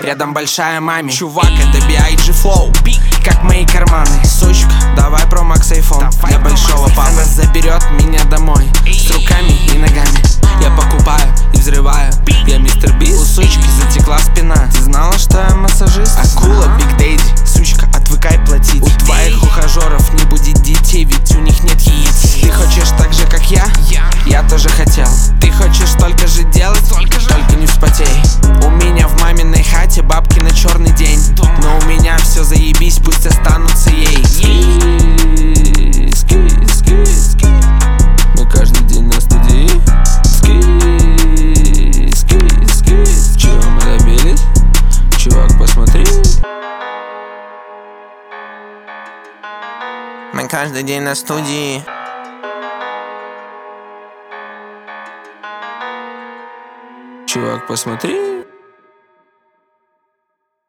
рядом большая маме. Чувак, это B.I.G. Flow, как мои карманы. Сучка, давай про Макс айфон для большого папы. Она заберет меня домой с руками и ногами. Я покупаю и взрываю, я мистер Бист. У сучки затекла спина. Ты знала, что я массажист? Акула, Биг Дэдди, сучка, отвыкай платить. У твоих ухажеров не будет детей, ведь у них нет яиц. Ты хочешь так же, как я тоже хотел. Ты хочешь столько же делать, только не вспотей. У меня в маминой хате бабки на черный день, но у меня все заебись, пусть останутся ей. Мы каждый день на студии. Чего мы добились? Чувак, посмотри. Мы каждый день на студии. Чувак, посмотри.